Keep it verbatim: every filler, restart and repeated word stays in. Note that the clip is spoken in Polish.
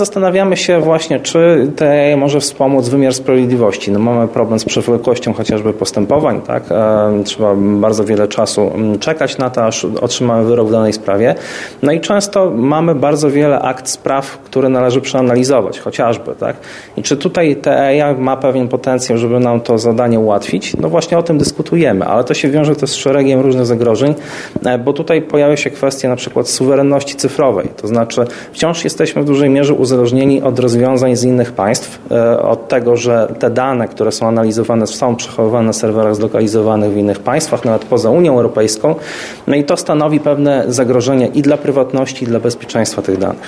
Zastanawiamy się właśnie, czy T A I może wspomóc wymiar sprawiedliwości. No mamy problem z przewlekłością chociażby postępowań, tak? Trzeba bardzo wiele czasu czekać na to, aż otrzymamy wyrok w danej sprawie. No i często mamy bardzo wiele akt spraw, które należy przeanalizować, chociażby, tak? I czy tutaj T A I ma pewien potencjał, żeby nam to zadanie ułatwić? No właśnie o tym dyskutujemy, ale to się wiąże też z szeregiem różnych zagrożeń, bo tutaj pojawia się kwestia na przykład suwerenności cyfrowej, to znaczy wciąż jesteśmy w dużej mierze uzależnieni od rozwiązań z innych państw, od tego, że te dane, które są analizowane, są przechowywane na serwerach zlokalizowanych w innych państwach, nawet poza Unią Europejską, no i to stanowi pewne zagrożenie i dla prywatności, i dla bezpieczeństwa tych danych.